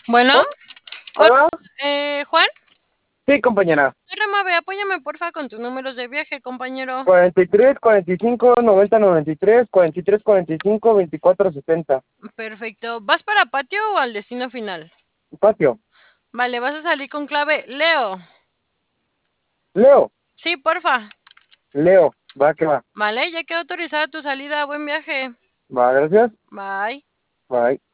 Bueno, hola, Hola, Juan. sí, compañera. Soy Ramabe, apóyame porfa con tus números de viaje, compañero. 43, 45, 90, 93, 43, 45, 24, 60. Perfecto. ¿Vas para patio o al destino final? Patio. Vale, vas a salir con clave Leo. Leo, Sí, porfa. Leo. Va que va. Vale, ya quedó autorizada tu salida. Buen viaje. Va, gracias. Bye. Bye.